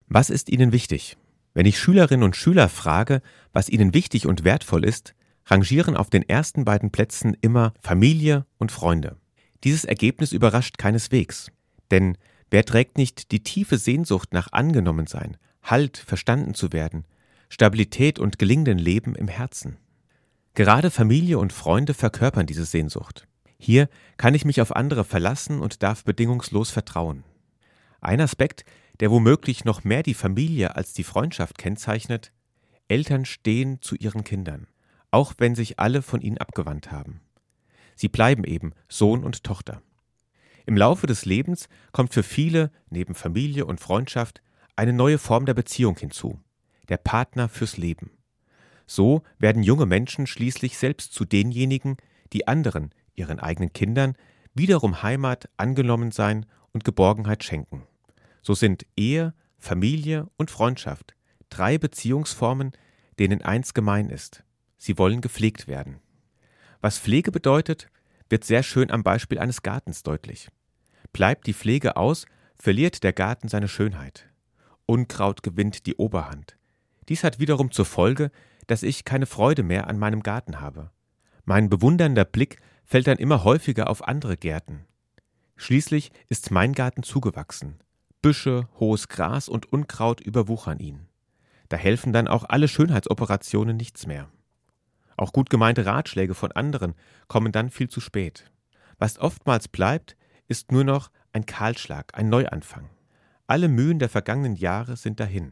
Was ist Ihnen wichtig? Wenn ich Schülerinnen und Schüler frage, was ihnen wichtig und wertvoll ist, rangieren auf den ersten beiden Plätzen immer Familie und Freunde. Dieses Ergebnis überrascht keineswegs. Denn wer trägt nicht die tiefe Sehnsucht nach Angenommensein, Halt, verstanden zu werden, Stabilität und gelingenden Leben im Herzen? Gerade Familie und Freunde verkörpern diese Sehnsucht. Hier kann ich mich auf andere verlassen und darf bedingungslos vertrauen. Ein Aspekt, der womöglich noch mehr die Familie als die Freundschaft kennzeichnet: Eltern stehen zu ihren Kindern, auch wenn sich alle von ihnen abgewandt haben. Sie bleiben eben Sohn und Tochter. Im Laufe des Lebens kommt für viele, neben Familie und Freundschaft, eine neue Form der Beziehung hinzu: der Partner fürs Leben. So werden junge Menschen schließlich selbst zu denjenigen, die anderen, ihren eigenen Kindern, wiederum Heimat, Angenommensein und Geborgenheit schenken. So sind Ehe, Familie und Freundschaft 3 Beziehungsformen, denen eins gemein ist: sie wollen gepflegt werden. Was Pflege bedeutet, wird sehr schön am Beispiel eines Gartens deutlich. Bleibt die Pflege aus, verliert der Garten seine Schönheit. Unkraut gewinnt die Oberhand. Dies hat wiederum zur Folge, dass ich keine Freude mehr an meinem Garten habe. Mein bewundernder Blick fällt dann immer häufiger auf andere Gärten. Schließlich ist mein Garten zugewachsen. Büsche, hohes Gras und Unkraut überwuchern ihn. Da helfen dann auch alle Schönheitsoperationen nichts mehr. Auch gut gemeinte Ratschläge von anderen kommen dann viel zu spät. Was oftmals bleibt, ist nur noch ein Kahlschlag, ein Neuanfang. Alle Mühen der vergangenen Jahre sind dahin.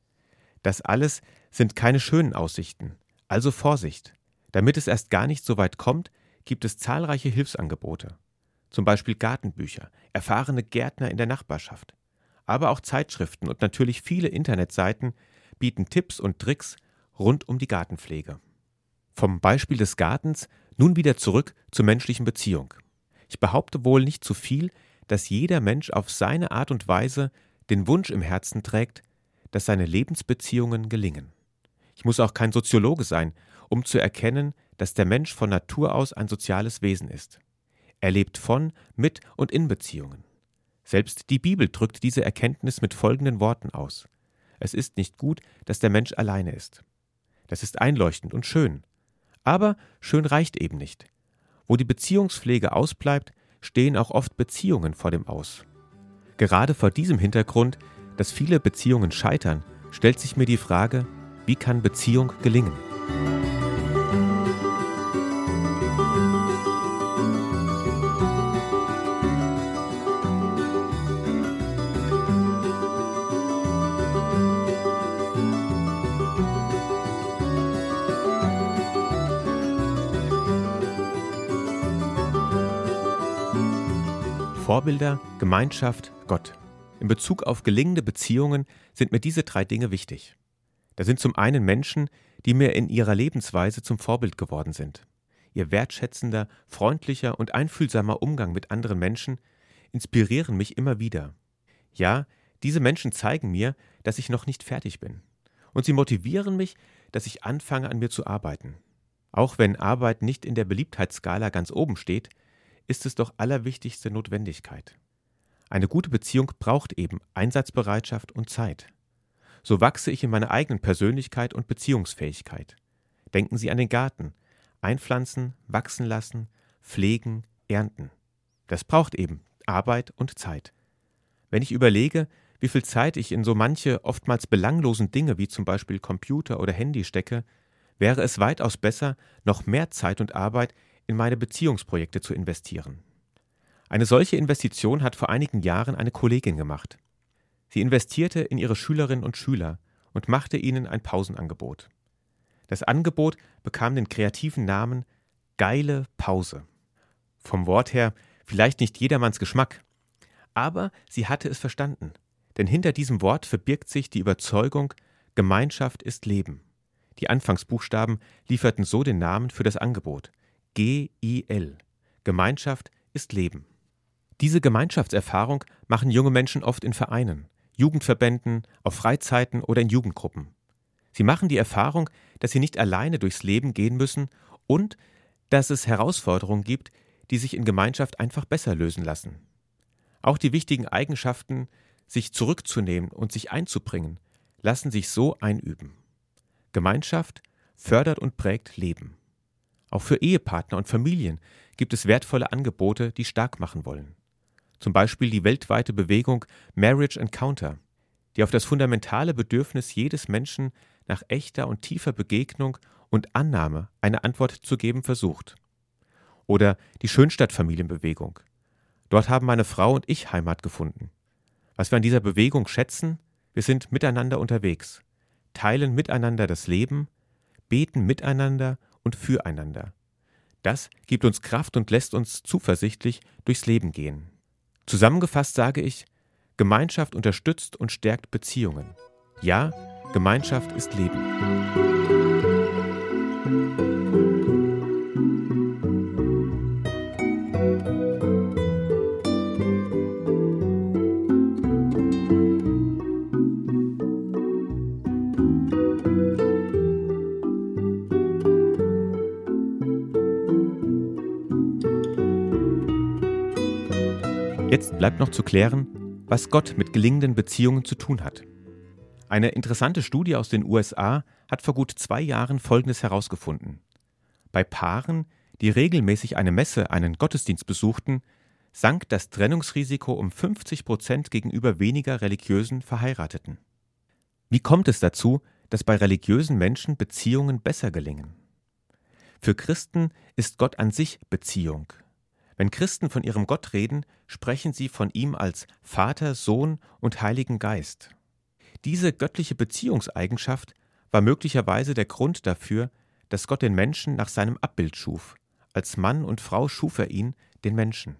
Das alles sind keine schönen Aussichten, also Vorsicht. Damit es erst gar nicht so weit kommt, gibt es zahlreiche Hilfsangebote. Zum Beispiel Gartenbücher, erfahrene Gärtner in der Nachbarschaft. Aber auch Zeitschriften und natürlich viele Internetseiten bieten Tipps und Tricks rund um die Gartenpflege. Vom Beispiel des Gartens nun wieder zurück zur menschlichen Beziehung. Ich behaupte wohl nicht zu viel, dass jeder Mensch auf seine Art und Weise den Wunsch im Herzen trägt, dass seine Lebensbeziehungen gelingen. Ich muss auch kein Soziologe sein, um zu erkennen, dass der Mensch von Natur aus ein soziales Wesen ist. Er lebt von, mit und in Beziehungen. Selbst die Bibel drückt diese Erkenntnis mit folgenden Worten aus: Es ist nicht gut, dass der Mensch alleine ist. Das ist einleuchtend und schön. Aber schön reicht eben nicht. Wo die Beziehungspflege ausbleibt, stehen auch oft Beziehungen vor dem Aus. Gerade vor diesem Hintergrund, dass viele Beziehungen scheitern, stellt sich mir die Frage: Wie kann Beziehung gelingen? Vorbilder, Gemeinschaft, Gott. In Bezug auf gelingende Beziehungen sind mir diese 3 Dinge wichtig. Da sind zum einen Menschen, die mir in ihrer Lebensweise zum Vorbild geworden sind. Ihr wertschätzender, freundlicher und einfühlsamer Umgang mit anderen Menschen inspirieren mich immer wieder. Ja, diese Menschen zeigen mir, dass ich noch nicht fertig bin. Und sie motivieren mich, dass ich anfange, an mir zu arbeiten. Auch wenn Arbeit nicht in der Beliebtheitsskala ganz oben steht, ist es doch allerwichtigste Notwendigkeit. Eine gute Beziehung braucht eben Einsatzbereitschaft und Zeit. So wachse ich in meiner eigenen Persönlichkeit und Beziehungsfähigkeit. Denken Sie an den Garten: Einpflanzen, wachsen lassen, pflegen, ernten. Das braucht eben Arbeit und Zeit. Wenn ich überlege, wie viel Zeit ich in so manche oftmals belanglosen Dinge wie zum Beispiel Computer oder Handy stecke, wäre es weitaus besser, noch mehr Zeit und Arbeit in meine Beziehungsprojekte zu investieren. Eine solche Investition hat vor einigen Jahren eine Kollegin gemacht. Sie investierte in ihre Schülerinnen und Schüler und machte ihnen ein Pausenangebot. Das Angebot bekam den kreativen Namen Geile Pause. Vom Wort her vielleicht nicht jedermanns Geschmack, aber sie hatte es verstanden. Denn hinter diesem Wort verbirgt sich die Überzeugung: Gemeinschaft ist Leben. Die Anfangsbuchstaben lieferten so den Namen für das Angebot: GIL. Gemeinschaft ist Leben. Diese Gemeinschaftserfahrung machen junge Menschen oft in Vereinen, Jugendverbänden, auf Freizeiten oder in Jugendgruppen. Sie machen die Erfahrung, dass sie nicht alleine durchs Leben gehen müssen und dass es Herausforderungen gibt, die sich in Gemeinschaft einfach besser lösen lassen. Auch die wichtigen Eigenschaften sich zurückzunehmen und sich einzubringen, lassen sich so einüben. Gemeinschaft fördert und prägt Leben. Auch für Ehepartner und Familien gibt es wertvolle Angebote, die stark machen wollen. Zum Beispiel die weltweite Bewegung Marriage Encounter, die auf das fundamentale Bedürfnis jedes Menschen nach echter und tiefer Begegnung und Annahme eine Antwort zu geben versucht. Oder die Schönstatt-Familienbewegung. Dort haben meine Frau und ich Heimat gefunden. Was wir an dieser Bewegung schätzen, wir sind miteinander unterwegs, teilen miteinander das Leben, beten miteinander und füreinander. Das gibt uns Kraft und lässt uns zuversichtlich durchs Leben gehen. Zusammengefasst sage ich, Gemeinschaft unterstützt und stärkt Beziehungen. Ja, Gemeinschaft ist Leben. Jetzt bleibt noch zu klären, was Gott mit gelingenden Beziehungen zu tun hat. Eine interessante Studie aus den USA hat vor gut 2 Jahren Folgendes herausgefunden. Bei Paaren, die regelmäßig eine Messe, einen Gottesdienst besuchten, sank das Trennungsrisiko um 50% gegenüber weniger religiösen Verheirateten. Wie kommt es dazu, dass bei religiösen Menschen Beziehungen besser gelingen? Für Christen ist Gott an sich Beziehung. Wenn Christen von ihrem Gott reden, sprechen sie von ihm als Vater, Sohn und Heiligen Geist. Diese göttliche Beziehungseigenschaft war möglicherweise der Grund dafür, dass Gott den Menschen nach seinem Abbild schuf. Als Mann und Frau schuf er ihn, den Menschen.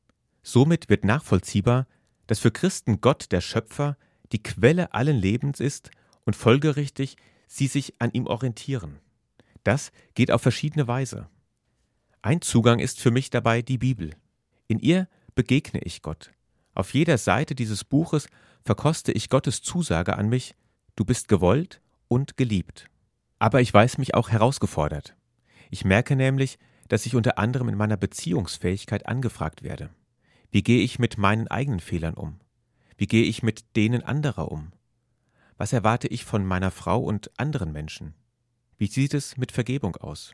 Somit wird nachvollziehbar, dass für Christen Gott, der Schöpfer, die Quelle allen Lebens ist und folgerichtig sie sich an ihm orientieren. Das geht auf verschiedene Weise. Ein Zugang ist für mich dabei die Bibel. In ihr begegne ich Gott. Auf jeder Seite dieses Buches verkoste ich Gottes Zusage an mich, du bist gewollt und geliebt. Aber ich weiß mich auch herausgefordert. Ich merke nämlich, dass ich unter anderem in meiner Beziehungsfähigkeit angefragt werde. Wie gehe ich mit meinen eigenen Fehlern um? Wie gehe ich mit denen anderer um? Was erwarte ich von meiner Frau und anderen Menschen? Wie sieht es mit Vergebung aus?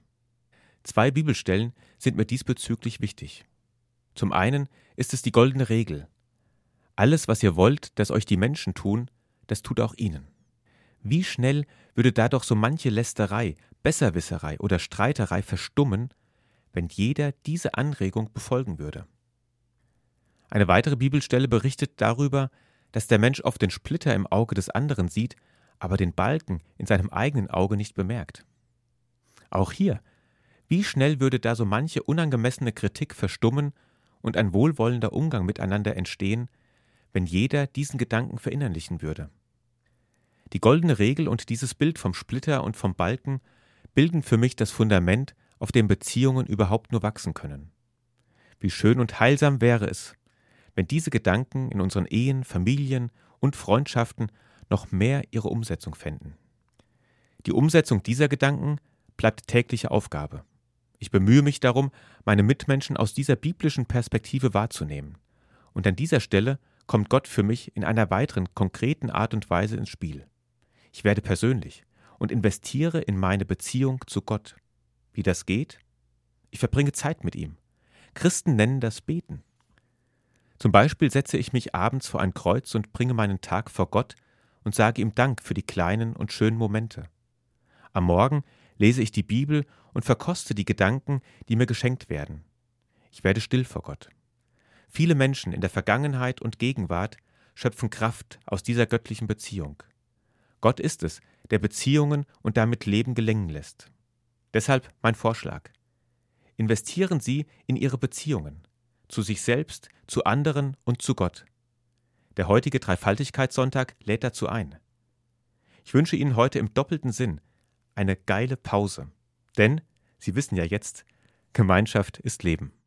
2 Bibelstellen sind mir diesbezüglich wichtig. Zum einen ist es die goldene Regel. Alles, was ihr wollt, dass euch die Menschen tun, das tut auch ihnen. Wie schnell würde da doch so manche Lästerei, Besserwisserei oder Streiterei verstummen, wenn jeder diese Anregung befolgen würde. Eine weitere Bibelstelle berichtet darüber, dass der Mensch oft den Splitter im Auge des anderen sieht, aber den Balken in seinem eigenen Auge nicht bemerkt. Auch hier, wie schnell würde da so manche unangemessene Kritik verstummen und ein wohlwollender Umgang miteinander entstehen, wenn jeder diesen Gedanken verinnerlichen würde. Die goldene Regel und dieses Bild vom Splitter und vom Balken bilden für mich das Fundament, auf dem Beziehungen überhaupt nur wachsen können. Wie schön und heilsam wäre es, wenn diese Gedanken in unseren Ehen, Familien und Freundschaften noch mehr ihre Umsetzung fänden. Die Umsetzung dieser Gedanken bleibt tägliche Aufgabe. Ich bemühe mich darum, meine Mitmenschen aus dieser biblischen Perspektive wahrzunehmen. Und an dieser Stelle kommt Gott für mich in einer weiteren konkreten Art und Weise ins Spiel. Ich werde persönlich und investiere in meine Beziehung zu Gott. Wie das geht? Ich verbringe Zeit mit ihm. Christen nennen das Beten. Zum Beispiel setze ich mich abends vor ein Kreuz und bringe meinen Tag vor Gott und sage ihm Dank für die kleinen und schönen Momente. Am Morgen lese ich die Bibel und verkoste die Gedanken, die mir geschenkt werden. Ich werde still vor Gott. Viele Menschen in der Vergangenheit und Gegenwart schöpfen Kraft aus dieser göttlichen Beziehung. Gott ist es, der Beziehungen und damit Leben gelingen lässt. Deshalb mein Vorschlag. Investieren Sie in Ihre Beziehungen, zu sich selbst, zu anderen und zu Gott. Der heutige Dreifaltigkeitssonntag lädt dazu ein. Ich wünsche Ihnen heute im doppelten Sinn eine geile Pause. Denn, Sie wissen ja jetzt, Gemeinschaft ist Leben.